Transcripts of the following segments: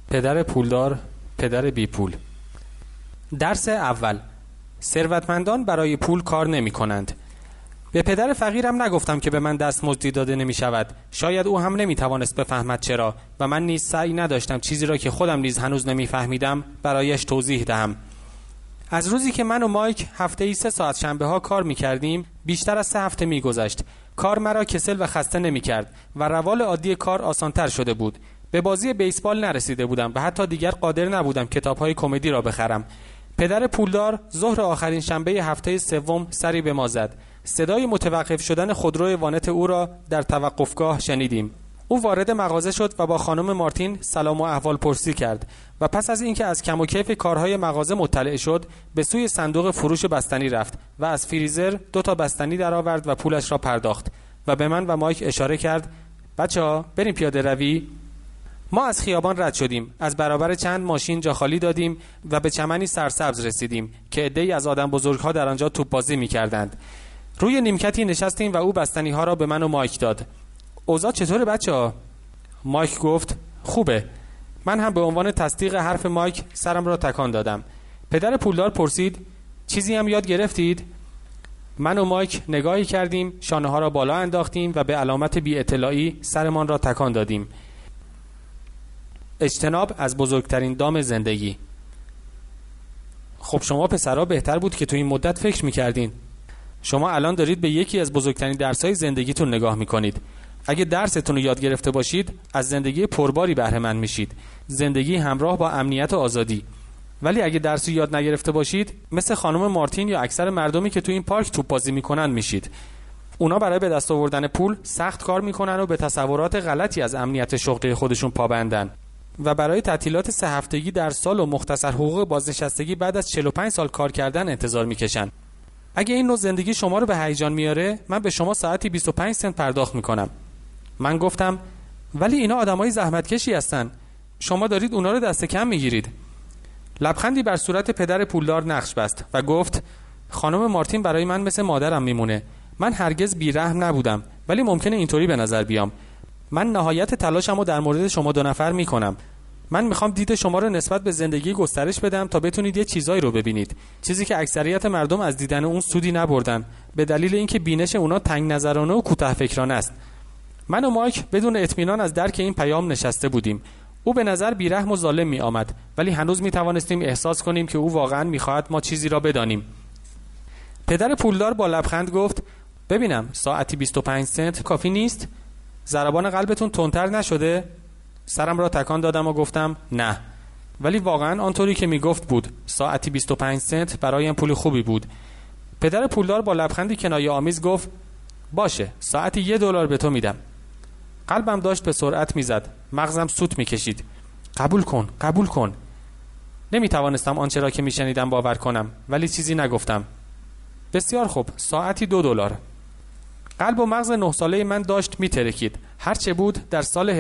پدر پولدار، پدر بی پول. درس اول: ثروتمندان برای پول کار نمی کنند. به پدر فقیرم نگفتم که به من دستمزدی داده نمی شود. شاید او هم نمی توانست بفهمد چرا و من نیز سعی نداشتم چیزی را که خودم نیز هنوز نمی فهمیدم برایش توضیح دهم. از روزی که من و مایک هفته‌ای 3 ساعت شنبه ها کار می کردیم بیشتر از 3 هفته می گذشت. کار مرا کسل و خسته نمی کرد و روال عادی کار آسانتر شده بود. به بازی بیسبال نرسیده بودم و حتی دیگر قادر نبودم کتاب‌های کمدی را بخرم. پدر پولدار ظهر آخرین شنبه هفته سوم سری به ما زد. صدای متوقف شدن خودرو وانت او را در توقفگاه شنیدیم. او وارد مغازه شد و با خانم مارتین سلام و احوال پرسی کرد و پس از اینکه از کم و کیف کارهای مغازه مطلع شد به سوی صندوق فروش بستنی رفت و از فریزر 2 تا بستنی درآورد و پولش را پرداخت و به من و مایک اشاره کرد: بچه‌ها بریم پیاده روی. ما از خیابان رد شدیم، از برابر چند ماشین جا خالی دادیم و به چمنی سرسبز رسیدیم که عده‌ای از آدم بزرگ‌ها در آنجا توپ بازی می‌کردند. روی نیمکتی نشستیم و او بستنی‌ها را به من و مایک داد. اوضاع چطوره بچه‌ها؟ مایک گفت خوبه. من هم به عنوان تصدیق حرف مایک سرم را تکان دادم. پدر پولدار پرسید: چیزی هم یاد گرفتید؟ من و مایک نگاهی کردیم، شانه‌ها را بالا انداختیم و به علامت بی اطلاعی سرمان را تکان دادیم. اجتناب از بزرگترین دام زندگی. خب شما پسرها بهتر بود که تو این مدت فکر می‌کردین. شما الان دارید به یکی از بزرگترین درس‌های زندگیتون نگاه می‌کنید. اگه درستون رو یاد گرفته باشید، از زندگی پرباری بهره مند میشید. زندگی همراه با امنیت و آزادی. ولی اگه درسی یاد نگرفته باشید، مثل خانم مارتین یا اکثر مردمی که تو این پارک توپ بازی می‌کنن میشید. اونا برای به دست آوردن پول سخت کار می‌کنن و به تصورات غلطی از امنیت شغلی خودشون پابندن. و برای تعطیلات 3 هفتگی در سال و مختصر حقوق بازنشستگی بعد از 45 سال کار کردن انتظار میکشن. اگه این نوع زندگی شما رو به هیجان میاره، من به شما ساعتی 25 سنت پرداخت میکنم. من گفتم ولی اینا آدمای زحمتکشی هستن. شما دارید اونا رو دست کم میگیرید. لبخندی بر صورت پدر پولدار نقش بست و گفت: خانم مارتین برای من مثل مادرم میمونه. من هرگز بیرحم نبودم، ولی ممکنه اینطوری به نظر بیام. من نهایت تلاشمو در مورد شما 2 نفر میکنم. من میخوام دید شما رو نسبت به زندگی گسترش بدم تا بتونید یه چیزایی رو ببینید، چیزی که اکثریت مردم از دیدن اون سودی نبردن، به دلیل اینکه بینش اونا تنگ نظرانه و کوتاه فکرانه است. من و مایک بدون اطمینان از درک این پیام نشسته بودیم. او به نظر بیرحم و ظالم می آمد، ولی هنوز می توانستیم احساس کنیم که او واقعا میخواهد ما چیزی را بدانیم. پدر پولدار با لبخند گفت: ببینم ساعتی 25 سنت کافی نیست؟ ضربان قلبتون تندتر نشده؟ سرم را تکان دادم و گفتم نه. ولی واقعا آنطوری که میگفت بود. ساعتی 25 سنت برایم پول خوبی بود. پدر پولدار با لبخندی کنایه آمیز گفت: باشه، ساعتی $1 به تو میدم. قلبم داشت به سرعت میزد، مغزم سوت میکشید. قبول کن، قبول کن. نمیتوانستم آنچه را که میشنیدم باور کنم، ولی چیزی نگفتم. بسیار خوب، ساعتی $2. قلب و مغز 9 ساله من داشت میترکید. هرچه بود در سال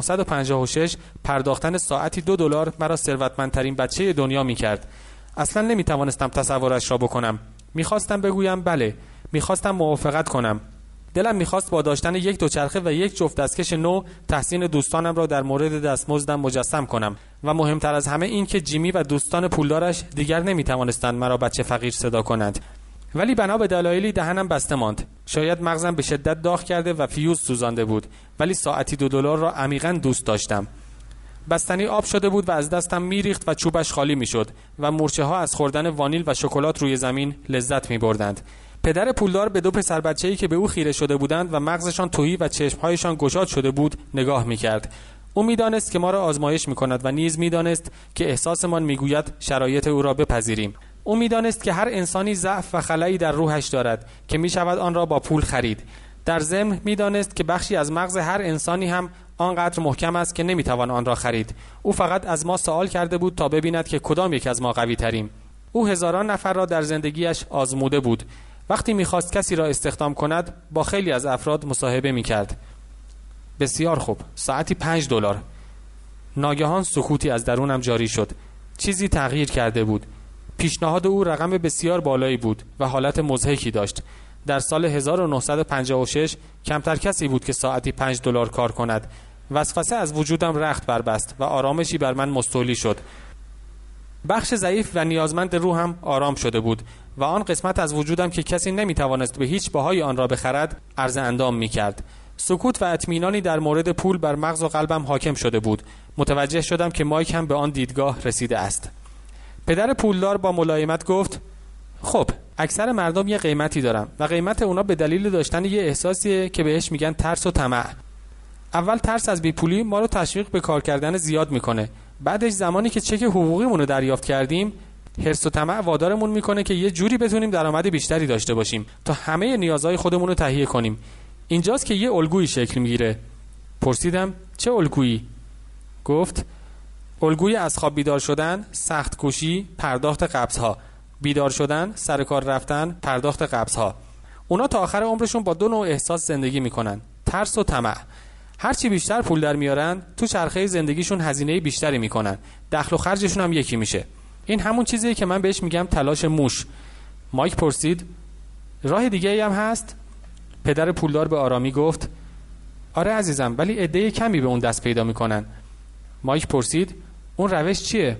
1956 پرداختن ساعتی $2 مرا ثروتمندترین بچه دنیا میکرد. اصلا نمیتوانستم تصورش را بکنم. میخواستم بگویم بله، میخواستم موافقت کنم. دلم میخواست با داشتن 1 دوچرخه و 1 جفت دستکش نو تحسین دوستانم را در مورد دستمزدم مجسم کنم و مهمتر از همه این که جیمی و دوستان پولدارش دیگر نمیتوانستند مرا بچه فقیر صدا کنند. ولی بنا به دلایلی دهنم بسته ماند. شاید مغزم به شدت داغ کرده و فیوز سوزانده بود، ولی ساعتی $2 را عمیقاً دوست داشتم. بستنی آب شده بود و از دستم میریخت و چوبش خالی میشد و مورچه ها از خوردن وانیل و شکلات روی زمین لذت میبردند. پدر پولدار به 2 پسر بچه‌ای که به او خیره شده بودند و مغزشان تهی و چشمهایشان گشاد شده بود نگاه میکرد. او میدانست که ما را آزمایش میکند و نیز میدانست که احساسمان میگوید شرایط او را بپذیریم. او میدانست که هر انسانی ضعف و خلایی در روحش دارد که میشود آن را با پول خرید. در ضمن میدانست که بخشی از مغز هر انسانی هم آنقدر محکم است که نمیتوان آن را خرید. او فقط از ما سوال کرده بود تا ببیند که کدام یک از ما قوی تریم. او هزاران نفر را در زندگیش آزموده بود. وقتی میخواست کسی را استخدام کند با خیلی از افراد مصاحبه میکرد. بسیار خوب، ساعتی $5. ناگهان سکوتی از درونم جاری شد. چیزی تغییر کرده بود. پیشنهاد او رقم بسیار بالایی بود و حالت مضحکی داشت. در سال 1956 کمتر کسی بود که ساعتی $5 کار کند. وسوسه از وجودم رخت بربست و آرامشی بر من مستولی شد. بخش ضعیف و نیازمند روحم آرام شده بود و آن قسمت از وجودم که کسی نمیتوانست به هیچ بهایی آن را بخرد عرض اندام میکرد. سکوت و اطمینانی در مورد پول بر مغز و قلبم حاکم شده بود. متوجه شدم که مایک هم به آن دیدگاه رسیده است. پدر پولدار با ملایمت گفت: خب، اکثر مردم یه قیمتی دارن و قیمت اونا به دلیل داشتن یه احساسیه که بهش میگن ترس و طمع. اول ترس از بیپولی ما رو تشویق به کار کردن زیاد میکنه. بعدش زمانی که چک حقوقیمون رو دریافت کردیم، حرص و طمع وادارمون میکنه که یه جوری بتونیم درآمد بیشتری داشته باشیم تا همه نیازهای خودمون رو تهیه کنیم. اینجاست که یه الگویی شکل میگیره. پرسیدم: چه الگویی؟ گفت: الگوی از خواب بیدار شدن، سخت کوشی، پرداخت قبض‌ها. بیدار شدن، سر کار رفتن، پرداخت قبض‌ها. اونا تا آخر عمرشون با دو نوع احساس زندگی میکنن: ترس و طمع. هرچی بیشتر پول در میارن، تو چرخه زندگیشون هزینه بیشتری میکنن. دخل و خرجشون هم یکی میشه. این همون چیزیه که من بهش میگم تلاش موش. مایک پرسید: راه دیگه‌ای هم هست؟ پدر پولدار به آرامی گفت: آره عزیزم، ولی عده کمی به اون دست پیدا میکنن. مایک پرسید: اون روش چیه؟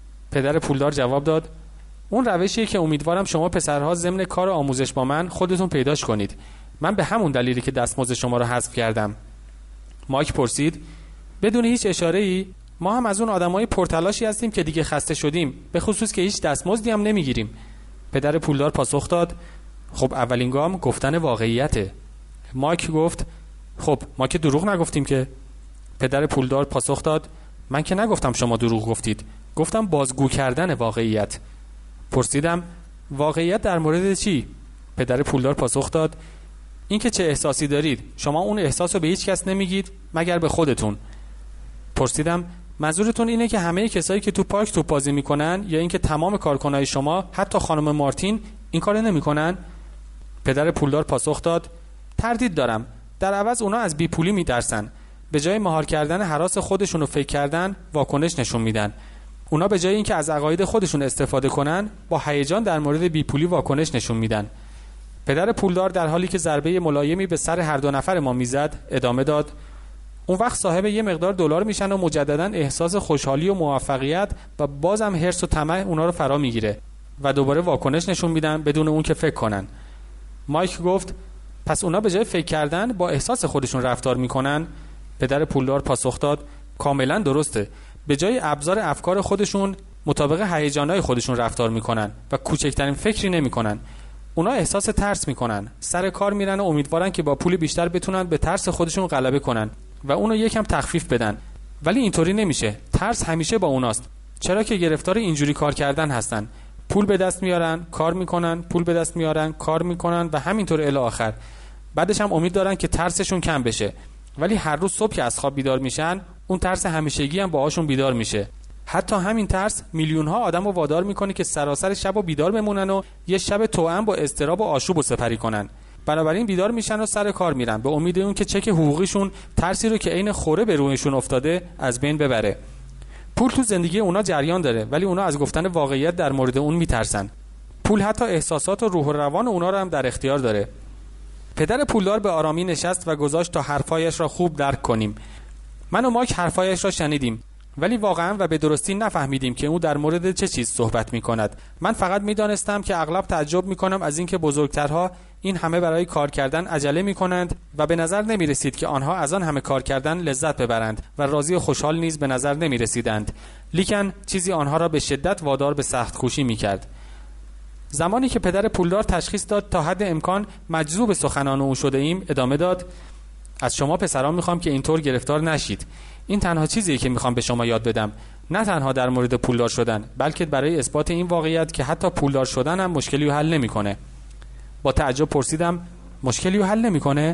پدر پولدار جواب داد: اون روشیه که امیدوارم شما پسرها ضمن کار آموزش با من خودتون پیداش کنید. من به همون دلیلی که دستمزد شما رو حذف کردم. مایک پرسید: بدون هیچ اشاره‌ای؟ ما هم از اون آدمای پرتلاشی هستیم که دیگه خسته شدیم، به خصوص که هیچ دستمزدی هم نمیگیریم. پدر پولدار پاسخ داد: خب اولین گام گفتن واقعیته. مایک گفت: خب ما که دروغ نگفتیم که. پدر پولدار پاسخ داد: من که نگفتم شما دروغ گفتید، گفتم بازگو کردن واقعیت. پرسیدم: واقعیت در مورد چی؟ پدر پولدار پاسخ داد: این که چه احساسی دارید، شما اون احساس رو به هیچ کس نمیگید مگر به خودتون. پرسیدم: منظورتون اینه که همه کسایی که تو پارک توپ بازی میکنن یا اینکه تمام کارکنای شما، حتی خانم مارتین، این کارو نمیکنن؟ پدر پولدار پاسخ داد: تردید دارم. در عوض اونا از بیپولی میترسن. به جای مهار کردن هراس خودشون رو فکر کردن، واکنش نشون میدن. اونا به جای اینکه از عقاید خودشون استفاده کنن، با هیجان در مورد بیپولی واکنش نشون میدن. پدر پولدار در حالی که ضربه ملایمی به سر هر دو نفر ما میزد ادامه داد: اون وقت صاحب یه مقدار دلار میشن و مجددا احساس خوشحالی و موفقیت و بازم حرص و طمع اونا رو فرا میگیره و دوباره واکنش نشون میدن بدون اون که فکر کنن. مایک گفت: پس اونا به جای فکر کردن با احساس خودشون رفتار میکنن؟ پدر پولدار پاسخ داد: کاملا درسته. به جای ابزار افکار خودشون مطابق هیجانات خودشون رفتار میکنن و کوچکترین فکری نمیکنن. اونا احساس ترس میکنن، سر کار میرن و امیدوارن که با پول بیشتر بتونن به ترس خودشون غلبه کنن و اونو یکم تخفیف بدن. ولی اینطوری نمیشه. ترس همیشه با اوناست، چرا که گرفتار اینجوری کار کردن هستن. پول به دست میارن، کار میکنن، پول به دست میارن، کار میکنن و همینطور الی آخر. بعدش هم امید دارن که ترسشون کم بشه. ولی هر روز صبح که از خواب بیدار میشن، اون ترس همیشگی هم باهاشون بیدار میشه. حتی همین ترس میلیون ها آدمو وادار میکنه که سراسر شبو بیدار بمونن و یه شب توأم با اضطراب و آشوب سپری کنن. بنابراین بیدار میشن و سر کار میرن به امید اون که چک حقوقیشون ترسی رو که عین خوره به رویشون افتاده از بین ببره. پول تو زندگی اونا جریان داره، ولی اونا از گفتن واقعیت در مورد اون میترسن. پول حتی احساسات و روح و روان اونا رو هم در اختیار داره. پدر پولدار به آرامی نشست و گذاشت تا حرفایش را خوب درک کنیم. من و مایک حرفایش را شنیدیم، ولی واقعا و به درستی نفهمیدیم که او در مورد چه چیز صحبت می‌کند. من فقط می‌دانستم که اغلب تعجب می‌کنم از اینکه بزرگترها این همه برای کار کردن عجله می‌کنند و به نظر نمی‌رسید که آنها از آن همه کار کردن لذت ببرند و راضی و خوشحال نیز به نظر نمی‌رسیدند. لیکن چیزی آنها را به شدت وادار به سخت کوشی می‌کرد. زمانی که پدر پولدار تشخیص داد تا حد امکان مجذوب سخنان او شده ایم، ادامه داد: از شما پسران میخوام که اینطور گرفتار نشید. این تنها چیزیه که میخوام به شما یاد بدم، نه تنها در مورد پولدار شدن، بلکه برای اثبات این واقعیت که حتی پولدار شدن هم مشکلی رو حل نمیکنه. با تعجب پرسیدم: مشکلی رو حل نمیکنه؟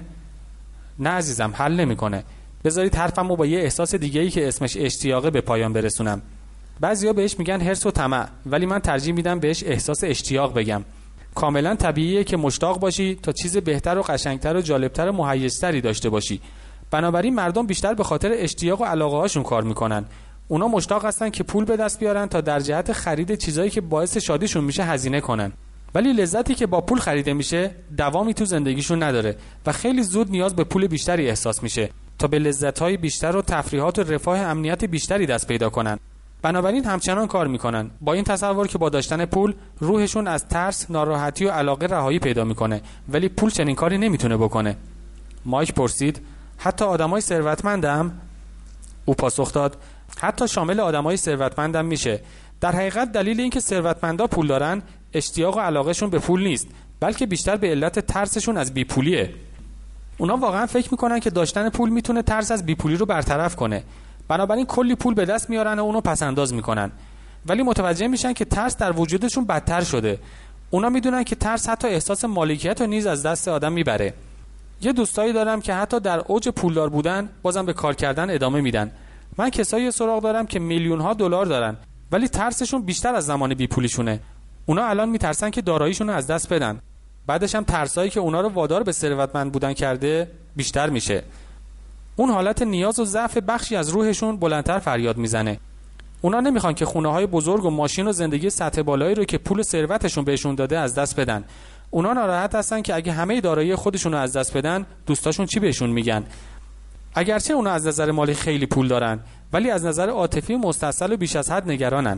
نه عزیزم، حل نمیکنه. بذارید حرفمو با یه احساس دیگه‌ای که اسمش اشتیاقه به پایان برسونم. بعضیا بهش میگن حرص و طمع، ولی من ترجیح میدم بهش احساس اشتیاق بگم. کاملا طبیعیه که مشتاق باشی تا چیز بهتر و قشنگتر و جالبتر و مهیج‌تری داشته باشی. بنابراین مردم بیشتر به خاطر اشتیاق و علاقه هاشون کار میکنن. اونا مشتاق هستن که پول به دست بیارن تا در جهت خرید چیزایی که باعث شادیشون میشه هزینه کنن. ولی لذتی که با پول خریده میشه دوامی تو زندگیشون نداره و خیلی زود نیاز به پول بیشتری احساس میشه. تا به لذت‌های بیشتر و تفریحات و رفاه امنیت بیشتری دست پیدا کنن. بنابراین همچنان کار میکنن با این تصور که با داشتن پول روحشون از ترس، ناراحتی و علاقه رهایی پیدا میکنه، ولی پول چنین کاری نمیتونه بکنه. مایک پرسید حتی آدمای ثروتمندم؟ او پاسخ داد حتی شامل آدمای ثروتمندم میشه. در حقیقت دلیل اینکه ثروتمندا پول دارن اشتیاق و علاقهشون به پول نیست، بلکه بیشتر به علت ترسشون از بیپولیه. اونا واقعا فکر میکنن که داشتن پول میتونه ترس از بیپولی رو برطرف کنه. بنابراین کلی پول به دست میارن و اونو پسنداز میکنن، ولی متوجه میشن که ترس در وجودشون بدتر شده. اونا میدونن که ترس حتی احساس مالکیت رو نیز از دست آدم میبره. یه دوستایی دارم که حتی در اوج پولدار بودن بازم به کار کردن ادامه میدن. من کسایی سراغ دارم که میلیون‌ها دلار دارن ولی ترسشون بیشتر از زمان بیپولیشونه. اونا الان میترسن که داراییشون رو از دست بدن. بعدش هم ترسایی که اونا رو وادار به ثروتمند بودن کرده بیشتر میشه. اون حالت نیاز و ضعف بخشی از روحشون بلندتر فریاد میزنه. اونا نمیخوان که خونه‌های بزرگ و ماشین و زندگی سطح بالایی رو که پول و ثروتشون بهشون داده از دست بدن. اونا ناراحت هستن که اگه همه دارایی خودشون رو از دست بدن دوستاشون چی بهشون میگن. اگرچه اونا از نظر مالی خیلی پول دارن ولی از نظر عاطفی مستاصل و بیش از حد نگرانن.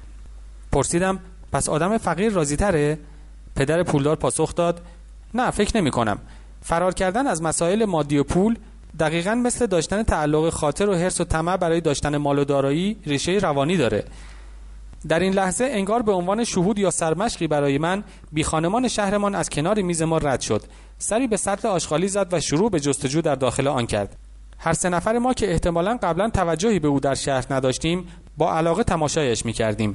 پرسیدم پس آدم فقیر راضی تره؟ پدر پولدار پاسخ داد نه فکر نمی کنم. فرار کردن از مسائل مادی و پول دقیقاً مثل داشتن تعلق خاطر و حرص و طمع برای داشتن مال و دارایی ریشه روانی داره. در این لحظه انگار به عنوان شهود یا سرمشقی برای من بی خانمان شهرمان از کنار میز ما رد شد. سری به سطل آشغالی زد و شروع به جستجو در داخل آن کرد. هر سه نفر ما که احتمالاً قبلا توجهی به او در شهر نداشتیم با علاقه تماشایش می‌کردیم.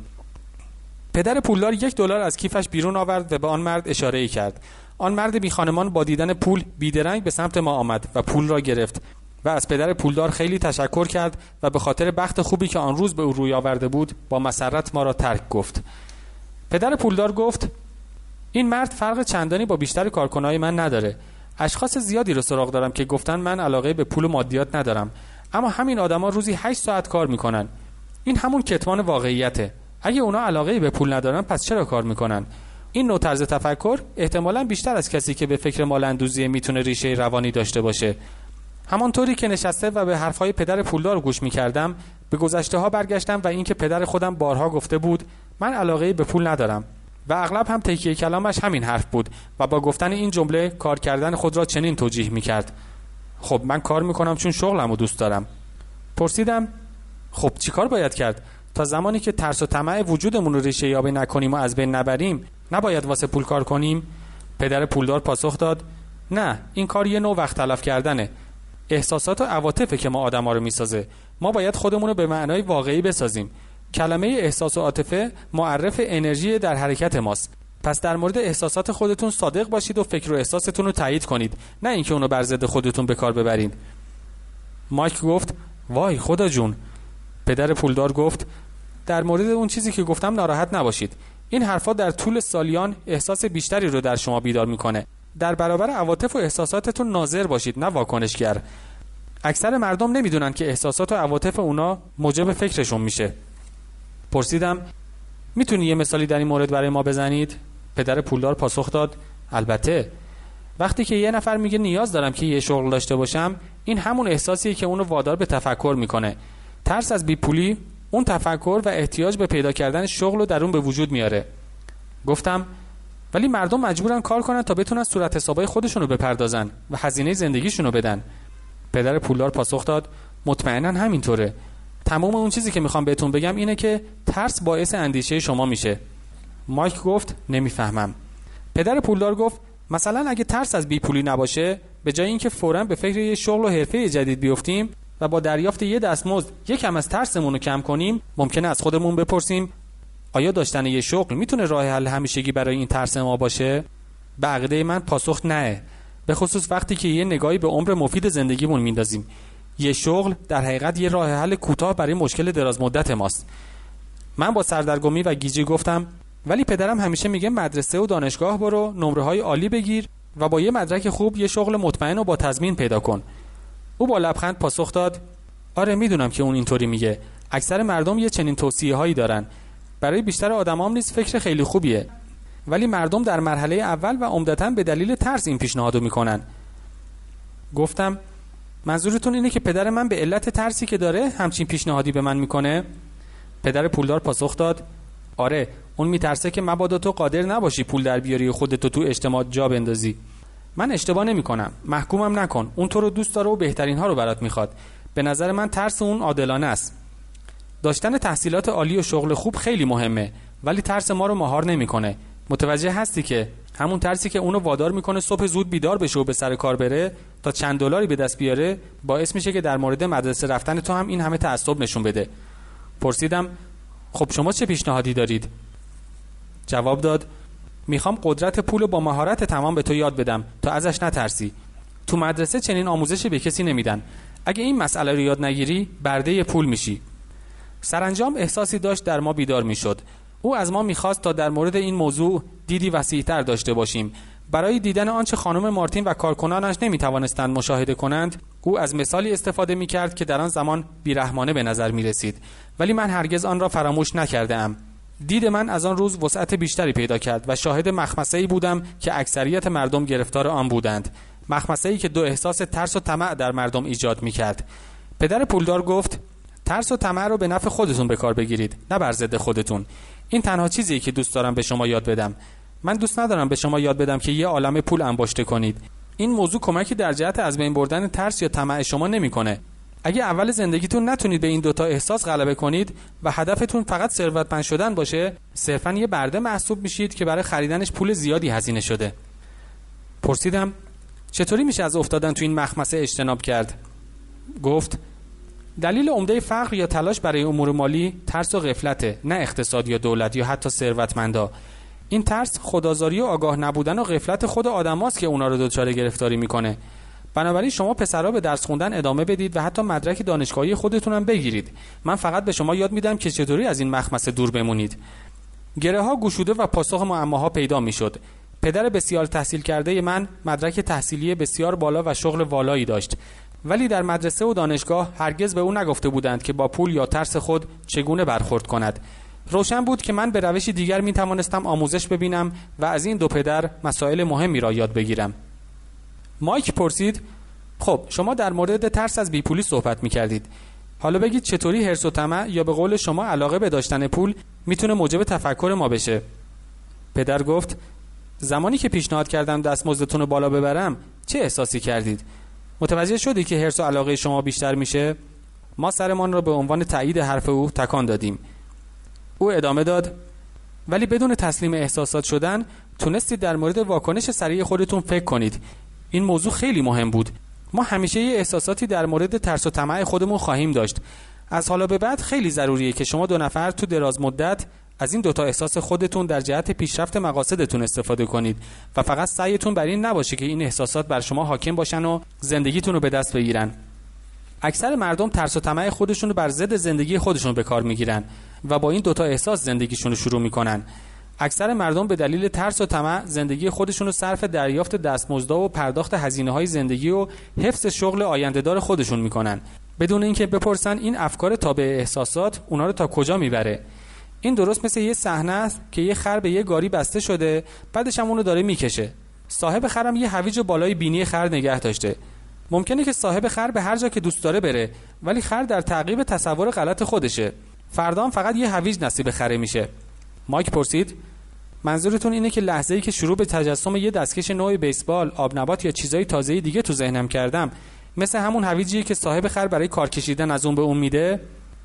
پدر پولدار $1 از کیفش بیرون آورد و به آن مرد اشاره‌ای کرد. آن مرد بی خانمان با دیدن پول بیدرنگ به سمت ما آمد و پول را گرفت و از پدر پولدار خیلی تشکر کرد و به خاطر بخت خوبی که آن روز به او روی آورده بود با مسرت ما را ترک گفت. پدر پولدار گفت این مرد فرق چندانی با بیشتر کارکنای من نداره. اشخاص زیادی رو سراغ دارم که گفتن من علاقه به پول و مادیات ندارم، اما همین آدما روزی 8 ساعت کار میکنن. این همون کتمان واقعیته. اگه اونا علاقه به پول ندارن پس چرا کار میکنن؟ این نوع طرز تفکر احتمالاً بیشتر از کسی که به فکر مال‌اندوزی میتونه ریشه روانی داشته باشه. همانطوری که نشسته و به حرفهای پدر پولدار گوش میکردم به گذشته ها برگشتم و اینکه پدر خودم بارها گفته بود من علاقه به پول ندارم و اغلب هم تکیه کلامش همین حرف بود و با گفتن این جمله کار کردن خود را چنین توجیه میکرد: خب من کار میکنم چون شغلمو دوست دارم. پرسیدم خب چیکار باید کرد؟ تا زمانی که ترس و طمع وجودمون رو ریشه یابی نکنیم و از بین نبریم نباید واسه پول کار کنیم؟ پدر پولدار پاسخ داد نه، این کار یه نوع وقت تلف کردنه. احساسات و عواطفه که ما آدما رو میسازه. ما باید خودمون رو به معنای واقعی بسازیم. کلمه احساس و عاطفه معرف انرژی در حرکت ماست. پس در مورد احساسات خودتون صادق باشید و فکر و احساستون رو تایید کنید، نه اینکه اونو بر ضد خودتون به کار ببرید. مایک گفت وای خدا جون. پدر پولدار گفت در مورد اون چیزی که گفتم ناراحت نباشید. این حرفا در طول سالیان احساس بیشتری رو در شما بیدار میکنه. در برابر عواطف و احساساتتون ناظر باشید، نه واکنشگر. اکثر مردم نمیدونن که احساسات و عواطف اونا موجب فکرشون میشه. پرسیدم میتونی یه مثالی در این مورد برای ما بزنید؟ پدر پولدار پاسخ داد البته. وقتی که یه نفر میگه نیاز دارم که یه شغل داشته باشم، این همون احساسیه که اونو وادار به تفکر میکنه. ترس از بیپولی اون تفکر و احتیاج به پیدا کردن شغل رو در اون به وجود میاره. گفتم ولی مردم مجبورن کار کنن تا بتونن صورت حسابای خودشون رو بپردازن و هزینه زندگیشون رو بدن. پدر پولدار پاسخ داد مطمئنا همینطوره. تمام اون چیزی که میخوام بهتون بگم اینه که ترس باعث اندیشه شما میشه. مایک گفت نمیفهمم. پدر پولدار گفت مثلا اگه ترس از بیپولی نباشه، به جای اینکه فوراً به فکر یه شغل و حرفه جدید بیفتیم و با دریافت یه دستمزد یکم از ترسمون رو کم کنیم، ممکنه از خودمون بپرسیم آیا داشتن یه شغل میتونه راه حل همیشگی برای این ترس ما باشه؟ به عقیده من پاسخ نه، به خصوص وقتی که یه نگاهی به عمر مفید زندگیمون میندازیم. یه شغل در حقیقت یه راه حل کوتاه برای مشکل دراز مدت ماست. من با سردرگمی و گیجی گفتم ولی پدرم همیشه میگه مدرسه و دانشگاه برو، نمره‌های عالی بگیر و با یه مدرک خوب یه شغل مطمئن و با تضمین پیدا کن. او با لبخند پاسخ داد آره میدونم که اون اینطوری میگه. اکثر مردم یه چنین توصیه‌هایی دارن. برای بیشتر آدمام نیست فکر خیلی خوبیه. ولی مردم در مرحله اول و عمدتاً به دلیل ترس این پیشنهادو میکنن. گفتم منظورتون اینه که پدر من به علت ترسی که داره همچین پیشنهادی به من میکنه؟ پدر پولدار پاسخ داد آره، اون میترسه که مبادا تو قادر نباشی پول در بیاری و خودتو تو اجتماع جا بندازی. من اشتباه نمیکنم، محکومم نکن. اون تو رو دوست داره و بهترین ها رو برات میخواد. به نظر من ترس اون عادلانه است. داشتن تحصیلات عالی و شغل خوب خیلی مهمه، ولی ترس ما رو مهار نمیکنه. متوجه هستی که همون ترسی که اونو وادار میکنه صبح زود بیدار بشه و به سر کار بره تا چند دلاری به دست بیاره باعث میشه که در مورد مدرسه رفتن تو هم این همه تعصب نشون بده. پرسیدم خب شما چه پیشنهادی دارید؟ جواب داد میخوام قدرت پول رو با مهارت تمام به تو یاد بدم تا ازش نترسی. تو مدرسه چنین آموزشی به کسی نمیدن. اگه این مسئله رو یاد نگیری برده پول میشی. سرانجام احساسی داشت در ما بیدار میشد. او از ما میخواست تا در مورد این موضوع دیدی وسیع‌تر داشته باشیم. برای دیدن آنچه خانم مارتین و کارکنانش نمیتوانستند مشاهده کنند، او از مثالی استفاده میکرد که در آن زمان بیرحمانه به نظر میرسید، ولی من هرگز آن را فراموش نکرده ام. دید من از آن روز وسعت بیشتری پیدا کرد و شاهد مخمسه‌ای بودم که اکثریت مردم گرفتار آن بودند. مخمسه‌ای که دو احساس ترس و طمع در مردم ایجاد میکرد. پدر پولدار گفت ترس و طمع رو به نفع خودتون به کار بگیرید، نه بر ضد خودتون. این تنها چیزیه که دوست دارم به شما یاد بدم. من دوست ندارم به شما یاد بدم که یه عالمه پول انباشته کنید. این موضوع کمکی در جهت از بین بردن ترس یا طمع شما نمیکنه. اگه اول زندگیتون نتونید به این دوتا احساس غلبه کنید و هدفتون فقط ثروتمند شدن باشه، صرفاً یه برده محسوب میشید که برای خریدنش پول زیادی هزینه شده. پرسیدم چطوری میشه از افتادن تو این مخمسه اجتناب کرد؟ گفت دلیل عمده فقر یا تلاش برای امور مالی ترس و غفلته، نه اقتصاد یا دولت یا حتی ثروتمندا. این ترس خودآزاری و آگاه نبودن و غفلت خود آدماست که اونا رو دچار گرفتاری میکنه. بنابراین شما پسرا به درس خوندن ادامه بدید و حتی مدرک دانشگاهی خودتون هم بگیرید. من فقط به شما یاد میدم که چطوری از این مخمسه دور بمونید. گره ها گشوده و پاسخ معماها پیدا میشد. پدر بسیار تحصیل کرده من مدرک تحصیلی بسیار بالا و شغل والایی داشت، ولی در مدرسه و دانشگاه هرگز به او نگفته بودند که با پول یا ترس خود چگونه برخورد کند. روشن بود که من به روشی دیگر می توانستم آموزش ببینم و از این دو پدر مسائل مهمی را یاد بگیرم. مایک پرسید خب شما در مورد ترس از بیپولی صحبت می کردید. حالا بگید چطوری حرص و طمع یا به قول شما علاقه به داشتن پول میتونه موجب تفکر ما بشه؟ پدر گفت زمانی که پیشنهاد کردم دستمزدتون رو بالا ببرم چه احساسی کردید؟ متوجه شدی که حرص و علاقه شما بیشتر میشه؟ ما سرمان را به عنوان تایید حرف او تکان دادیم. او ادامه داد ولی بدون تسلیم احساسات شدن تونستید در مورد واکنش سریع خودتون فکر کنید. این موضوع خیلی مهم بود. ما همیشه یه احساساتی در مورد ترس و طمع خودمون خواهیم داشت. از حالا به بعد خیلی ضروریه که شما دو نفر تو دراز مدت از این دوتا احساس خودتون در جهت پیشرفت مقاصدتون استفاده کنید و فقط سعیتون بر این نباشه که این احساسات بر شما حاکم باشن و زندگیتون رو به دست بگیرن. اکثر مردم ترس و طمع خودشون رو بر ضد زندگی خودشون به کار میگیرن و با این دوتا احساس زندگیشون رو شروع میکنن. اکثر مردم به دلیل ترس و طمع زندگی خودشون رو صرف دریافت دستمزدها و پرداخت هزینه‌های زندگی و حفظ شغل آینده‌دار خودشون میکنن بدون اینکه بپرسن این افکار تابع احساسات اونا رو تا کجا میبره. این درست مثل یه صحنه است که یه خر به یه گاری بسته شده، بعدش هم اونو داره میکشه. صاحب خرم یه هویج بالای بینی خر نگه داشته. ممکنه که صاحب خر به هر جا که دوست داره بره، ولی خر در تعقیب تصور غلط خودشه. فردا فقط یه هویج نصیب خره میشه. مایک پرسید منظورتون اینه که لحظه‌ای که شروع به تجسم یه دستکش نوع بیسبال، آب نبات یا چیزای تازه‌ای دیگه تو ذهنم کردم مثل همون هویجیه که صاحب خر برای کار کشیدن از اون به اون میده؟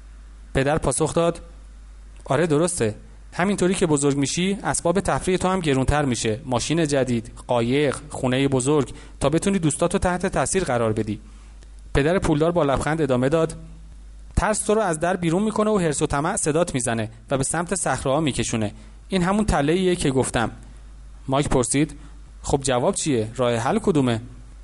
پدر پاسخ داد آره درسته. همینطوری که بزرگ میشی اسباب تفریح تو هم گرونتر میشه. ماشین جدید، قایق، خونه بزرگ تا بتونی دوستاتو تحت تاثیر قرار بدی. پدر پولدار با لبخند ادامه داد ترس تو رو از در بیرون میکنه و حرص و طمع صدات میزنه و به سمت صخره‌ها میکشونه. این همون تله‌ایه که گفتم. مایک پرسید خب جواب چیه؟ راه حل کدومه؟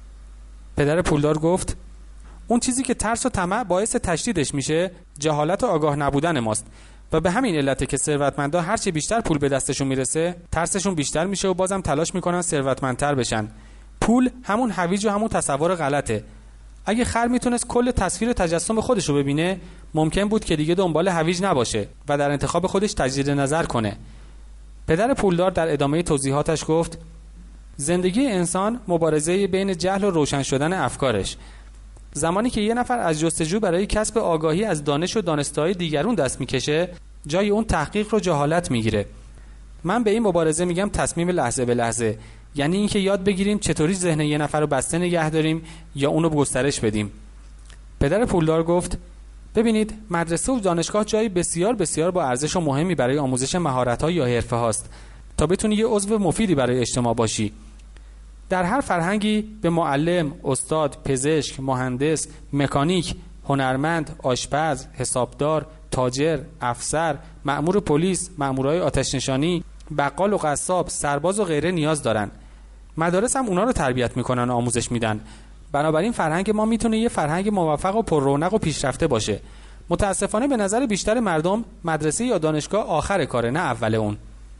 پدر پولدار گفت اون چیزی که ترس و طمع باعث تشدیدش میشه جهالت و آگاه نبودن ماست و به همین علته که ثروتمندا هرچی بیشتر پول به دستشون میرسه ترسشون بیشتر میشه و بازم تلاش میکنن ثروتمندتر بشن. پول همون هویج و همون تصور غلطه. اگه خر میتونست کل تصویر تجسم خودشو ببینه ممکن بود که دیگه دنبال هویج نباشه و در انتخاب خودش تجدید نظر کنه. پدر پولدار در ادامه توضیحاتش گفت زندگی انسان مبارزه بین جهل و روشن شدن افکارش. زمانی که یه نفر از جستجو برای کسب آگاهی از دانش و دانسته‌های دیگرون دست میکشه، جای اون تحقیق رو جهالت میگیره. من به این مبارزه میگم تصمیم لحظه به لحظه، یعنی اینکه یاد بگیریم چطوری ذهن یه نفر رو بسته نگه داریم یا اون رو گسترش بدیم. پدر پولدار گفت ببینید، مدرسه و دانشگاه جایی بسیار بسیار با ارزش و مهمی برای آموزش مهارت‌ها یا حرفه‌هاست تا بتونی یه عضو مفیدی برای اجتماع باشی. در هر فرهنگی به معلم، استاد، پزشک، مهندس، مکانیک، هنرمند، آشپز، حسابدار، تاجر، افسر، مأمور پلیس، مأمورای آتش نشانی، بقال و قصاب، سرباز و غیره نیاز دارن. مدارس هم اونا رو تربیت میکنن و آموزش میدن. بنابراین فرهنگ ما میتونه یه فرهنگ موفق و پر رونق و پیشرفته باشه. متاسفانه به نظر بیشتر مردم مدرسه یا دانشگاه آخر کاره، نه اول اون.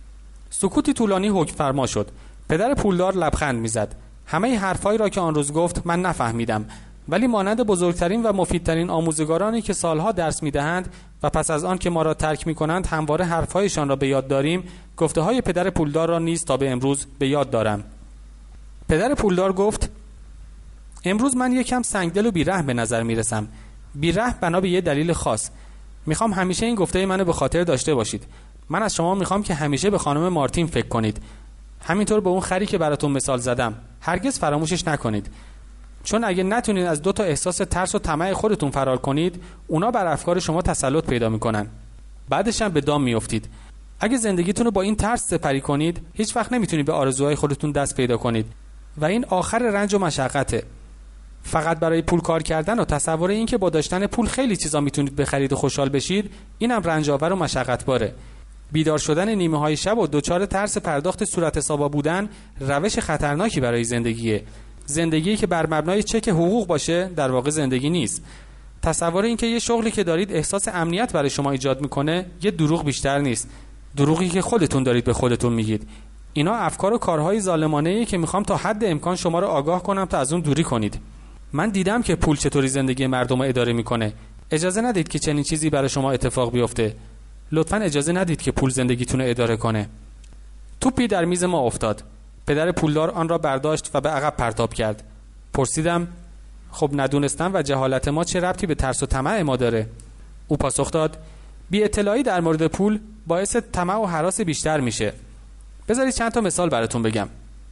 سکوتی طولانی حکم فرما شد. پدر پولدار لبخند میزد. همه حرفایی را که آن روز گفت من نفهمیدم، ولی مانند بزرگترین و مفیدترین آموزگارانی که سالها درس میدهند و پس از آن که ما را ترک میکنند همواره حرفهایشان را به یاد داریم، گفته های پدر پولدار را نیز تا به امروز به یاد دارم. پدر پولدار گفت امروز من یکم سنگدل و بی‌رحم به نظر میرسم. بی‌رحم بنا به یه دلیل خاص. میخوام همیشه این گفته منو به خاطر داشته باشید. من از شما میخوام که همیشه به خانم مارتین فکر کنید. همینطور به اون خری که براتون مثال زدم. هرگز فراموشش نکنید. چون اگه نتونید از 2 احساس ترس و طمع خودتون فرار کنید، اونا بر افکار شما تسلط پیدا میکنن. بعدش هم به دام میافتید. اگه زندگیتون رو با این ترس سپری کنید، هیچ وقت نمیتونید به آرزوهای خودتون دست پیدا کنید و این آخر رنج و مشقته. فقط برای پول کار کردن و تصور این که با داشتن پول خیلی چیزا میتونید بخرید و خوشحال بشید، اینم رنج آور و مشقت باره. بیدار شدن نیمه های شب و دوچار ترس پرداخت صورت حسابا بودن روش خطرناکی برای زندگیه. زندگی که بر مبنای چک حقوق باشه در واقع زندگی نیست. تصور این که یه شغلی که دارید احساس امنیت برای شما ایجاد میکنه یه دروغ بیشتر نیست. دروغی که خودتون دارید به خودتون میگید. اینا افکار و کارهای ظالمانه‌ایه که میخوام تا حد امکان شما رو آگاه کنم تا از اون دوری کنید. من دیدم که پول چطوری زندگی مردم رو اداره میکنه. اجازه ندید که چنین چیزی برای شما اتفاق بیفته. لطفاً اجازه ندید که پول زندگیتون رو اداره کنه. توپی در میز ما افتاد. پدر پولدار آن را برداشت و به عقب پرتاب کرد. پرسیدم خب ندونستن و جهالت ما چه ربطی به ترس و طمع ما داره؟ او پاسخ داد بی اطلاعی در مورد پول باعث طمع و هراس بیشتر میشه. بذارید چند تا مثال براتون بگم.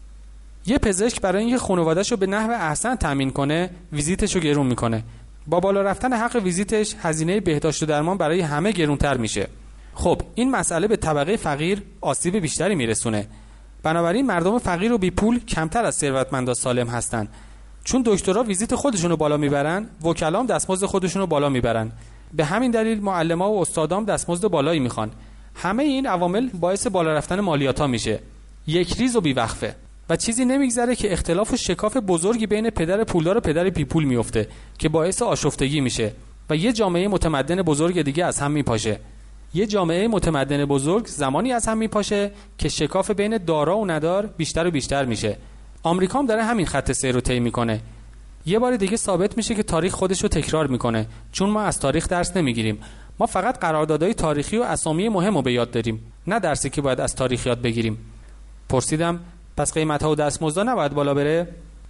یه پزشک برای اینکه خانواده‌شو به نحو احسن تامین کنه، ویزیتشو گرون میکنه. با بالا رفتن حق ویزیتش هزینه بهداشت و درمان برای همه گرونتر میشه. خب این مسئله به طبقه فقیر آسیب بیشتری میرسونه. بنابراین مردم فقیر و بی پول کمتر از ثروتمندان سالم هستن. چون دکترها ویزیت خودشونو بالا میبرن، وکلام دستمزد خودشونو بالا میبرن. به همین دلیل معلما و استادام دستمزد بالایی میخوان. همه این عوامل باعث بالا رفتن مالیات‌ها میشه. یک ریز و بی‌وقفه. و چیزی نمیگذره که اختلاف و شکاف بزرگی بین پدر پولدار و پدر بی پول میفته که باعث آشفتگی میشه و یه جامعه متمدن بزرگ دیگه از هم میپاشه. یه جامعه متمدن بزرگ زمانی از هم میپاشه که شکاف بین دارا و ندار بیشتر و بیشتر میشه. آمریکا هم داره همین خط سیر رو طی میکنه. یه بار دیگه ثابت میشه که تاریخ خودش رو تکرار میکنه، چون ما از تاریخ درس نمیگیریم. ما فقط قراردادهای تاریخی و اسامی مهم رو به یاد داریم، نه درسی که باید از تاریخ یاد بگیریم. پرسیدم پس قیمت‌ها و دستمزدها نباید بالا بره؟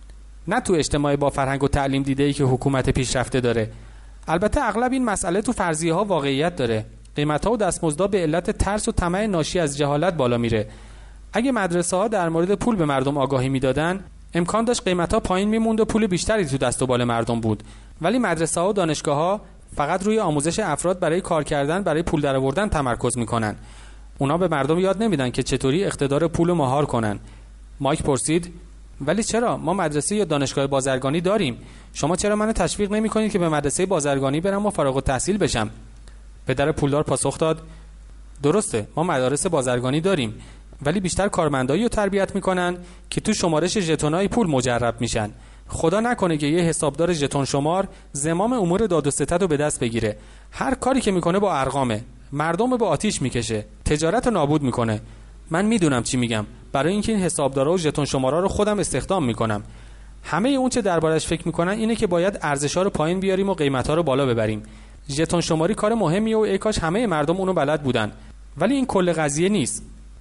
نه تو اجتماع با فرهنگ و تعلیم دیده‌ای که حکومت پیشرفته داره. البته اغلب این مسئله تو فرضیه‌ها واقعیت داره. قیمت‌ها و دستمزدها به علت ترس و طمع ناشی از جهالت بالا میره. اگه مدرسه‌ها در مورد پول به مردم آگاهی میدادن، امکان داشت قیمت‌ها پایین میموند و پول بیشتری تو دست و بال مردم بود. ولی مدرسه‌ها و دانشگاه‌ها فقط روی آموزش افراد برای کار کردن، برای پول درآوردن تمرکز میکنن. اونا به مردم یاد نمیدن که چطوری اقتدار پول رو مهار کنن. مایک پرسید ولی چرا؟ ما مدرسه یا دانشگاه بازرگانی داریم. شما چرا منو تشویق نمی‌کنید که به مدرسه بازرگانی برم و فارغ التحصیل بشم؟ پدر پولدار پاسخ داد درسته، ما مدارس بازرگانی داریم، ولی بیشتر کارمندایی رو تربیت میکنن که تو شمارش ژتونای پول مجرب میشن. خدا نکنه که یه حسابدار ژتون شمار زمام امور داد و ستد رو به دست بگیره. هر کاری که میکنه با ارقامه، مردم رو به آتیش میکشه، تجارت رو نابود میکنه. من میدونم چی میگم. برای اینکه این حسابدارا و ژتون شمارا رو خودم استخدام میکنم. همه اون چه دربارش فکر میکنن اینه که باید ارزش‌ها رو پایین بیاریم و قیمت‌ها رو بالا ببریم. ژتون شماری کار مهمیه و ای کاش همه مردم اونو بلد بودن. ولی این کل قضیه نیست.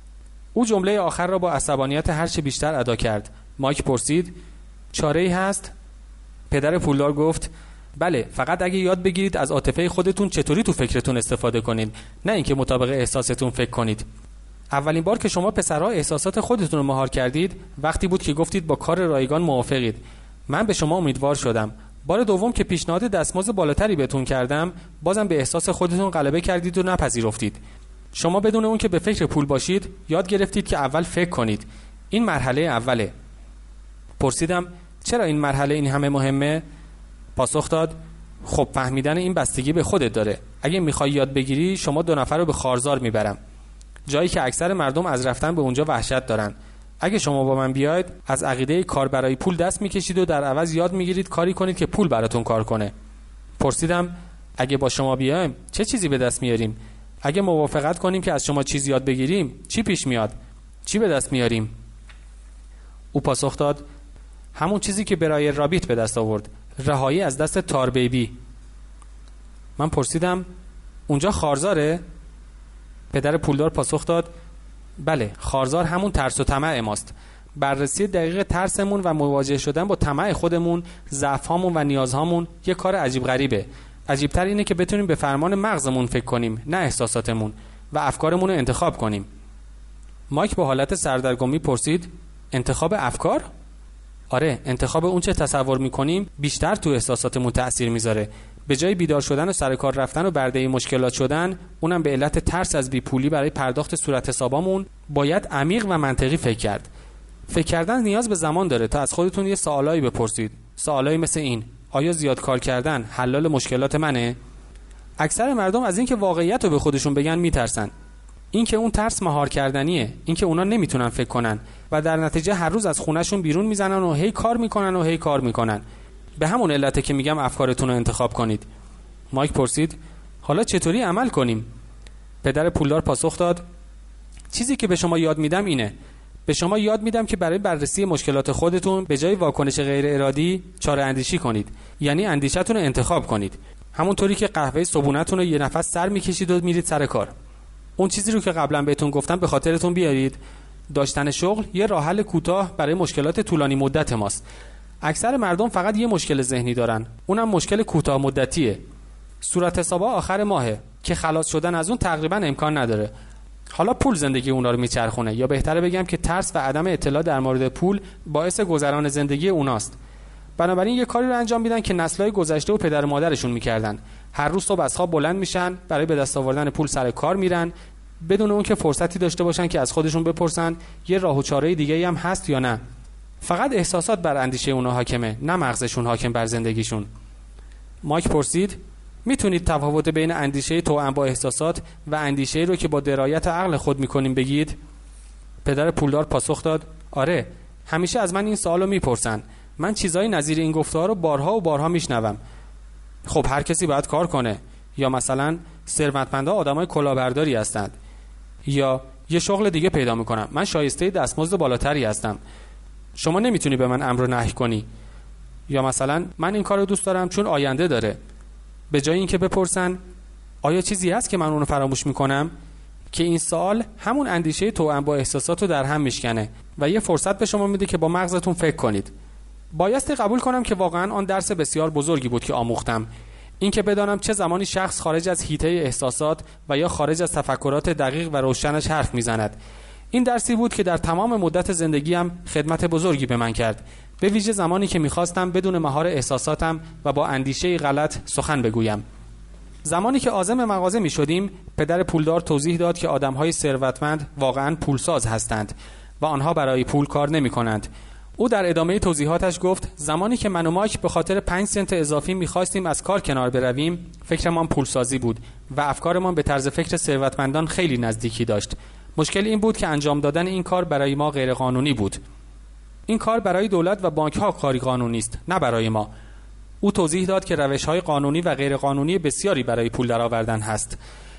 او جمله آخر را با عصبانیت هر چه بیشتر ادا کرد. مایک پرسید چاره‌ای هست؟ پدر پولدار گفت بله، فقط اگه یاد بگیرید از عاطفه خودتون چطوری تو فکرتون استفاده کنید، نه اینکه مطابق احساستون فکر کنید. اولین بار که شما پسرها احساسات خودتون رو مهار کردید وقتی بود که گفتید با کار رایگان موافقید. من به شما امیدوار شدم. بار دوم که پیشنهاد دستمزد بالاتری بهتون کردم بازم به احساس خودتون غلبه کردید و نپذیرفتید. شما بدون اون که به فکر پول باشید یاد گرفتید که اول فکر کنید. این مرحله اوله. پرسیدم چرا این مرحله این همه مهمه؟ پاسخ داد خب فهمیدن این بستگی به خودت داره. اگه میخوای یاد بگیری شما 2 نفر رو به خارزار میبرم، جایی که اکثر مردم از رفتن به اونجا وحشت دارن. اگه شما با من بیاید از عقیده کار برای پول دست میکشید و در عوض یاد میگیرید کاری کنید که پول براتون کار کنه. پرسیدم اگه با شما بیایم چه چیزی به دست میاریم؟ اگه موافقت کنیم که از شما چیز یاد بگیریم چی پیش میاد؟ چی به دست میاریم؟ او پاسخ داد همون چیزی که برای رابیت به دست آورد، رهایی از دست تار بیبی. من پرسیدم اونجا خارزاره؟ پدر پولدار پاسخ داد بله، خارزار همون ترس و طمع ماست. بررسی دقیق ترسمون و مواجه شدن با طمع خودمون، ضعف‌هامون و نیازهامون یه کار عجیب غریبه. عجیب‌تر اینه که بتونیم به فرمان مغزمون فکر کنیم، نه احساساتمون، و افکارمون رو انتخاب کنیم. مایک با حالت سردرگمی پرسید انتخاب افکار؟ آره، انتخاب اون چه تصور می‌کنیم بیشتر تو احساساتمون تأثیر میذاره. به جای بیدار شدن و سر کار رفتن و برده مشکلات شدن، اونم به علت ترس از بیپولی برای پرداخت صورت حسابامون، باید عمیق و منطقی فکر کرد. فکر کردن نیاز به زمان داره تا از خودتون یه سوالایی بپرسید. سوالایی مثل این: آیا زیاد کار کردن حلال مشکلات منه؟ اکثر مردم از اینکه واقعیت رو به خودشون بگن میترسن. اینکه اون ترس مهار کردنیه، اینکه اونا نمیتونن فکر کنن و در نتیجه هر روز از خونهشون بیرون میزنن و هی کار میکنن. به همون علته که میگم افکارتون رو انتخاب کنید. مایک پرسید حالا چطوری عمل کنیم؟ پدر پولدار پاسخ داد چیزی که به شما یاد میدم اینه. به شما یاد میدم که برای بررسی مشکلات خودتون به جای واکنش غیر ارادی چاره اندیشی کنید. یعنی اندیشتون رو انتخاب کنید. همونطوری که قهوه صبحونه‌تون رو یه نفس سر میکشید و میرید سر کار. اون چیزی رو که قبلا بهتون گفتم به خاطرتون بیارید. داشتن شغل یه راه حل کوتاه برای مشکلات طولانی مدت ماست. اکثر مردم فقط یه مشکل ذهنی دارن، اونم مشکل کوتاه مدتیه. صورت حسابا آخر ماهه که خلاص شدن از اون تقریبا امکان نداره. حالا پول زندگی اونا رو میچرخونه، یا بهتره بگم که ترس و عدم اطلاع در مورد پول باعث گذران زندگی اوناست. بنابراین یه کاری رو انجام میدن که نسل‌های گذشته و پدر و مادرشون میکردن. هر روز صبح از خواب بلند میشن، برای به دست آوردن پول سر کار میرن، بدون اون که فرصتی داشته باشن که از خودشون بپرسن یه راه و چاره دیگه‌ای هم هست یا نه. فقط احساسات بر اندیشه اونا حاکمه، نه مغزشون حاکم بر زندگیشون. مایک پرسید میتونید تفاوت بین اندیشه توأم با احساسات و اندیشه‌ای رو که با درایت عقل خود میکنیم بگید؟ پدر پولدار پاسخ داد آره، همیشه از من این سوالو میپرسن. من چیزای نظیر این گفته‌ها رو بارها و بارها میشنوم. خب هر کسی باید کار کنه، یا مثلا ثروتمندا آدمای کلاهبرداری هستند، یا یه شغل دیگه پیدا میکنم، من شایسته دستمزد بالاتری هستم، شما نمیتونی به من امر و نهی کنی، یا مثلا من این کارو دوست دارم چون آینده داره. به جای اینکه بپرسن آیا چیزی هست که من اونو فراموش میکنم، که این سوال همون اندیشه توأم با احساساتو در هم میشکنه و یه فرصت به شما میده که با مغزتون فکر کنید. بایستی قبول کنم که واقعا آن درس بسیار بزرگی بود که آموختم، این که بدانم چه زمانی شخص خارج از حیطه احساسات و یا خارج از تفکرات دقیق و روشنش حرف میزند. این درسی بود که در تمام مدت زندگیم خدمت بزرگی به من کرد، به ویژه زمانی که میخواستم بدون مهار احساساتم و با اندیشه غلط سخن بگویم. زمانی که عازم مغازه میشدیم، پدر پولدار توضیح داد که آدمهای ثروتمند واقعا پولساز هستند و آنها برای پول کار نمیکنند. او در ادامه توضیحاتش گفت زمانی که من و مایک به خاطر 5 سنت اضافی می‌خواستیم از کار کنار برویم، فکرمان پولسازی بود و افکارمان به طرز فکر ثروتمندان خیلی نزدیکی داشت. مشکل این بود که انجام دادن این کار برای ما غیر قانونی بود. این کار برای دولت و بانک‌ها کاری قانونی است، نه برای ما. او توضیح داد که روش‌های قانونی و غیر قانونی بسیاری برای پول درآوردن هست.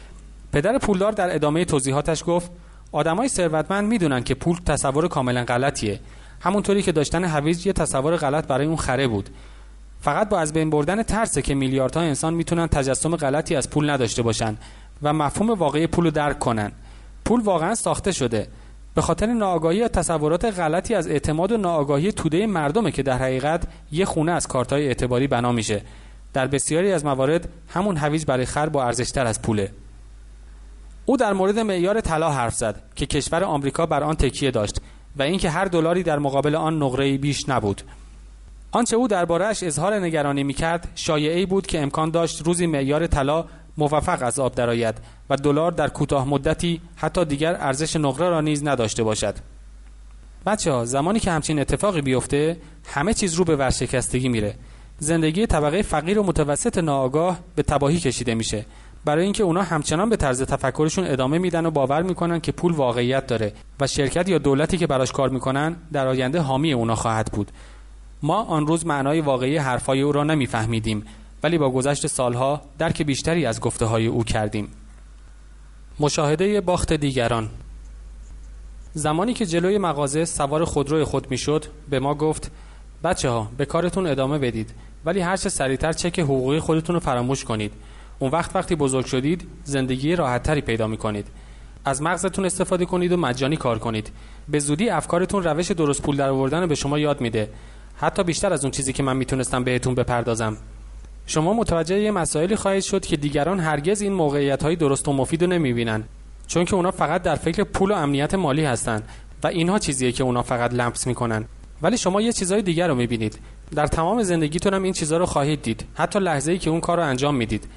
پدر پولدار در ادامه توضیحاتش گفت آدمای ثروتمند میدونن که پول تصور کاملا غلطیه. همونطوری که داشتن هویج یه تصور غلط برای اون خره بود. فقط با از بین بردن ترسه که میلیاردها انسان میتونن تجسم غلطی از پول نداشته باشن و مفهوم واقعی پول رو درک کنن. پول واقعا ساخته شده. به خاطر ناآگاهی یا تصورات غلطی از اعتماد و ناآگاهی توده مردمه که در حقیقت یه خونه از کارت‌های اعتباری بنا میشه. در بسیاری از موارد همون هویج برای خر با ارزش‌تر از پوله. او در مورد معیار طلا حرف زد که کشور آمریکا بر آن تکیه داشت و اینکه هر دلاری در مقابل آن نقره‌ای بیش نبود. آنچه او درباره‌اش اظهار نگرانی می‌کرد شایعه‌ای بود که امکان داشت روزی معیار طلا موفق از آب درآید و دلار در کوتاه مدتی حتی دیگر ارزش نقره را نیز نداشته باشد. بچه‌ها، زمانی که همچین اتفاقی بیفته همه چیز رو به ورشکستگی میره. زندگی طبقه فقیر و متوسط ناآگاه به تباهی کشیده میشه، برای اینکه اونا همچنان به طرز تفکرشون ادامه میدن و باور میکنن که پول واقعیت داره و شرکت یا دولتی که براش کار میکنن در آینده حامی اونا خواهد بود. ما آن روز معنای واقعی حرفای او را نمیفهمیدیم، ولی با گذشت سالها درک بیشتری از گفته‌های او کردیم. مشاهده باخت دیگران. زمانی که جلوی مغازه سوار خودروی خود میشد به ما گفت بچه‌ها به کارتون ادامه بدید، ولی هر چه سریعتر چک حقوقی خودتون رو فراموش کنید. اون وقتی بزرگ شدید زندگی راحت‌تری پیدا می‌کنید. از مغزتون استفاده کنید و مجانی کار کنید. به زودی افکارتون روش درست پول درآوردن رو به شما یاد میده، حتی بیشتر از اون چیزی که من میتونستم بهتون بپردازم. شما متوجه یه مسائلی خواهید شد که دیگران هرگز این موقعیت‌های درست و مفید رو نمی‌بینن، چون که اونا فقط در فکر پول و امنیت مالی هستن و اینها چیزیه که اونا فقط لمس می‌کنن. ولی شما یه چیزای دیگر رو می‌بینید. در تمام زندگیتون هم این چیزا رو خواهید دید، حتی لحظه‌ای که اون کار رو انجام میدید.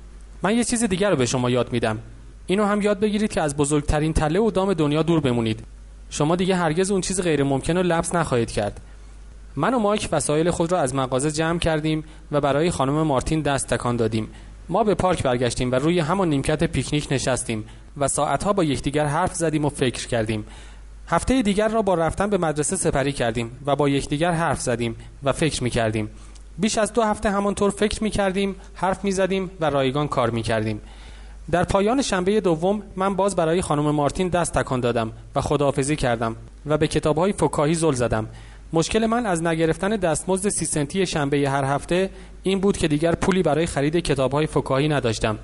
من یه چیز دیگر رو به شما یاد میدم. اینو هم یاد بگیرید که از بزرگترین تله و دام دنیا دور بمونید. شما دیگه هرگز اون چیز غیر ممکن رو لمس نخواهید کرد. من و مایک وسایل خود را از مغازه جمع کردیم و برای خانم مارتین دست تکان دادیم. ما به پارک برگشتیم و روی همان نیمکت پیکنیک نشستیم و ساعتها با یکدیگر حرف زدیم و فکر کردیم. هفته دیگر را با رفتن به مدرسه سپری کردیم و با یکدیگر حرف زدیم و فکر می‌کردیم. بیش از 2 هفته همانطور فکر می‌کردیم، حرف می‌زدیم و رایگان کار می‌کردیم. در پایان شنبه دوم من باز برای خانم مارتین دست تکان دادم و خداحافظی کردم و به کتاب‌های فکاهی زل زدم. مشکل من از نگرفتن دستمزد 30 سنتی شنبه هر هفته این بود که دیگر پولی برای خرید کتاب‌های فکاهی نداشتم.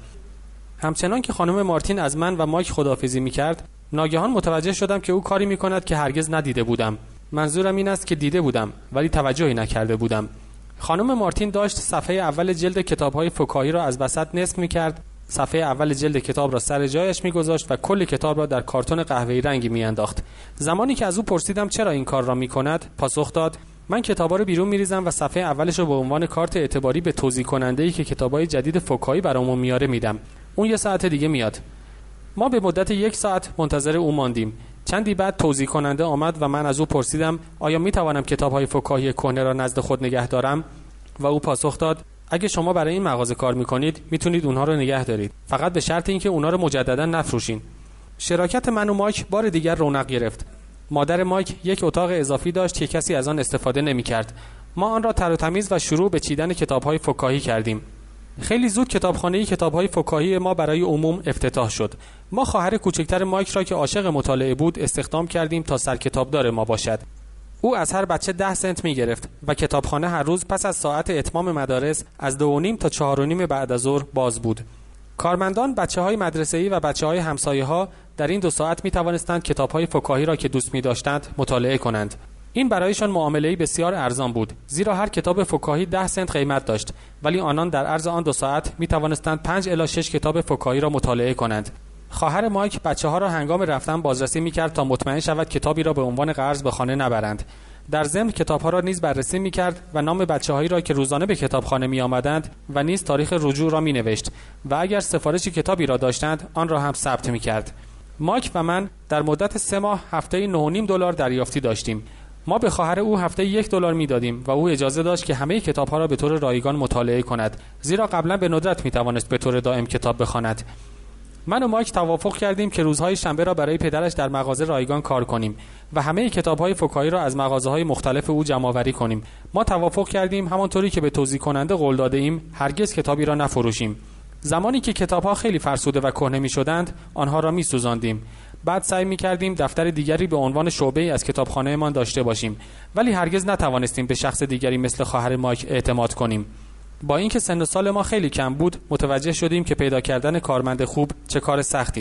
همچنان که خانم مارتین از من و مایک خداحافظی می‌کرد، ناگهان متوجه شدم که او کاری می‌کند که هرگز ندیده بودم. منظورم این است که دیده بودم ولی توجهی نکرده بودم. خانم مارتین داشت صفحه اول جلد کتاب‌های فکاهی را از وسط نصف می‌کرد، صفحه اول جلد کتاب را سر جایش می‌گذاشت و کل کتاب را در کارتون قهوه‌ای رنگی می‌انداخت. زمانی که از او پرسیدم چرا این کار را می‌کند، پاسخ داد: من کتابا رو بیرون می‌ریزم و صفحه اولش رو به عنوان کارت اعتباری به توزیع کننده‌ای که کتاب‌های جدید فکاهی برامون میاره میدم. اون 1 ساعت دیگه میاد. ما به مدت 1 ساعت منتظر او ماندیم. چندی بعد توزیع کننده آمد و من از او پرسیدم آیا می‌توانم کتاب‌های فکاهی کهنه را نزد خود نگه دارم؟ و او پاسخ داد: اگه شما برای این مغازه کار میکنید میتونید اونها رو نگه دارید، فقط به شرط اینکه اونها رو مجددا نفروشین. شراکت من و مایک بار دیگر رونق گرفت. مادر مایک 1 اتاق اضافی داشت که کسی از آن استفاده نمیکرد. ما آن را تر و تمیز و شروع به چیدن کتاب‌های فکاهی کردیم. خیلی زود کتابخانه کتاب‌های فکاهی ما برای عموم افتتاح شد. ما خواهر کوچکتر مایک را که عاشق مطالعه بود استخدام کردیم تا سرکتابدار ما باشد. او از هر بچه 10 سنت می گرفت و کتابخانه هر روز پس از ساعت اتمام مدارس از 2:30 تا 4:30 بعد از ظهر باز بود. کارمندان، بچه‌های مدرسه‌ای و بچه‌های همسایه‌ها در این 2 ساعت می توانستند کتاب‌های فکاهی را که دوست می داشتند مطالعه کنند. این برایشان معامله‌ای بسیار ارزان بود، زیرا هر کتاب فکاهی 10 سنت قیمت داشت، ولی آنان در عرض آن 2 ساعت می توانستند 5 الی 6 کتاب فکاهی را مطالعه کنند. خواهر مایک بچه‌ها را هنگام رفتن بازرسی می‌کرد تا مطمئن شود کتابی را به عنوان قرض به خانه نبرند. در ضمن کتاب‌ها را نیز بررسی می‌کرد و نام بچه‌هایی را که روزانه به کتابخانه می‌آمدند و نیز تاریخ رجوع را می‌نوشت و اگر سفارش کتابی را داشتند آن را هم ثبت می‌کرد. مایک و من در مدت 3 ماه هفته‌ای $9.5 دریافتی داشتیم. ما به خواهر او هفته‌ای $1 می‌دادیم و او اجازه داشت که همه کتاب‌ها را به طور رایگان مطالعه کند، زیرا قبلا به ندرت می‌توانست به طور دائم کتاب بخواند. من و مایک توافق کردیم که روزهای شنبه را برای پدرش در مغازه رایگان کار کنیم و همه کتاب‌های فکاهی را از مغازه‌های مختلف او جمع‌آوری کنیم. ما توافق کردیم همانطوری که به توزیع کننده قول داده ایم هرگز کتابی را نفروشیم. زمانی که کتاب‌ها خیلی فرسوده و کهنه می‌شدند، آنها را می‌سوزاندیم. بعد سعی می‌کردیم دفتر دیگری به عنوان شعبه‌ای از کتابخانه‌مان داشته باشیم، ولی هرگز نتوانستیم به شخص دیگری مثل خواهر مایک اعتماد کنیم. با اینکه سن و سال ما خیلی کم بود، متوجه شدیم که پیدا کردن کارمند خوب چه کار سختی است.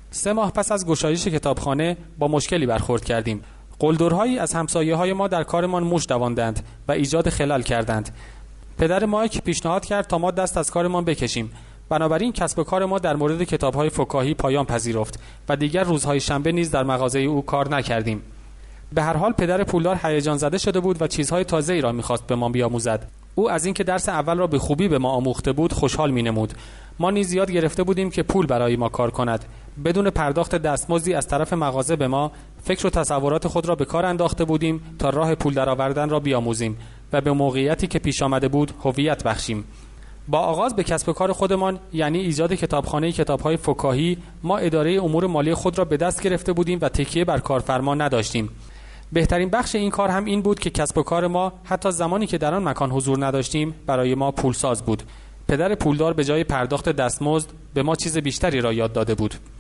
3 ماه پس از گشایش کتابخانه با مشکلی برخورد کردیم. قلدرهایی از همسایه‌های ما در کارمان موش دواندند و ایجاد خلل کردند. پدر مایک پیشنهاد کرد تا ما دست از کارمان بکشیم. بنابراین کسب و کار ما در مورد کتاب‌های فکاهی پایان پذیرفت و دیگر روزهای شنبه نیز در مغازه او کار نکردیم. به هر حال پدر پولدار هیجان زده شده بود و چیزهای تازه‌ای را می‌خواست به ما بیاموزد. او از اینکه درس اول را به خوبی به ما آموخته بود خوشحال می‌نمود. ما نیز یاد گرفته بودیم که پول برای ما کار کند. بدون پرداخت دستمزدی از طرف مغازه به ما، فکر و تصورات خود را به کار انداخته بودیم تا راه پول درآوردن را بیاموزیم و به موقعیتی که پیش آمده بود هویت بخشیم. با آغاز به کسب و کار خودمان، یعنی ایجاد کتابخانه کتاب‌های فکاهی، ما اداره امور مالی خود را به دست گرفته بودیم و تکیه بر کارفرما نداشتیم. بهترین بخش این کار هم این بود که کسب و کار ما حتی زمانی که در آن مکان حضور نداشتیم برای ما پولساز بود. پدر پولدار به جای پرداخت دستمزد به ما چیز بیشتری را یاد داده بود.